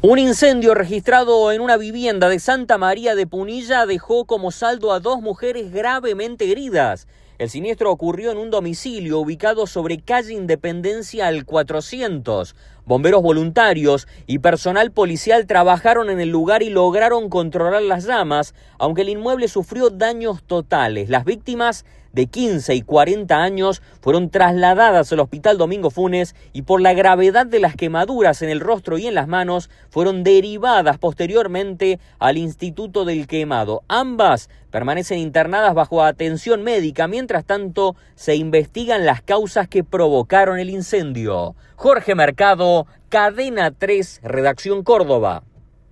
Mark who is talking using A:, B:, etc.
A: Un incendio registrado en una vivienda de Santa María de Punilla dejó como saldo a 2 mujeres gravemente heridas. El siniestro ocurrió en un domicilio ubicado sobre calle Independencia al 400. Bomberos voluntarios y personal policial trabajaron en el lugar y lograron controlar las llamas, aunque el inmueble sufrió daños totales. Las víctimas, de 15 y 40 años, fueron trasladadas al Hospital Domingo Funes y por la gravedad de las quemaduras en el rostro y en las manos, fueron derivadas posteriormente al Instituto del Quemado. Ambas permanecen internadas bajo atención médica. Mientras tanto, se investigan las causas que provocaron el incendio. Jorge Mercado, Cadena 3, Redacción Córdoba.